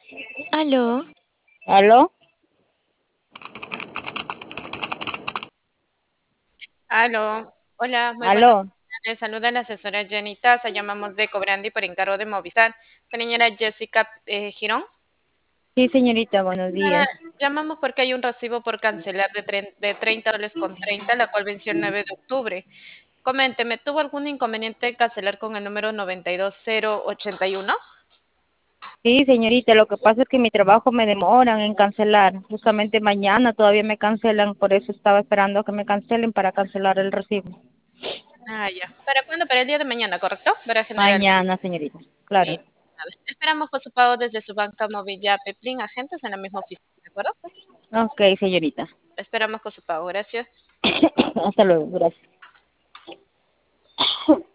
Aló, ¿Aló? Aló, hola, muy buenas ¿Aló? tardes. Saluda la asesora Jenny Taza. Llamamos de Cobrandi por encargo de Movistar. Señora Jessica Girón. Sí, señorita, buenos Ah, días. llamamos porque hay un recibo por cancelar de $30.30, la cual venció el 9 de octubre. Coménteme, ¿tuvo algún inconveniente en cancelar con el número 92081? Sí, señorita, lo que pasa es que mi trabajo me demoran en cancelar. Justamente mañana todavía me cancelan, por eso estaba esperando que me cancelen para cancelar el recibo. Ah, ya. ¿Para cuándo? Para el día de mañana, ¿correcto? Para generar. Mañana, señorita, claro. Bien. A ver, esperamos con su pago desde su banca móvil ya Peplin Agentes en la misma oficina, ¿de acuerdo? Ok, señorita. Esperamos con su pago. Gracias. Hasta luego, gracias.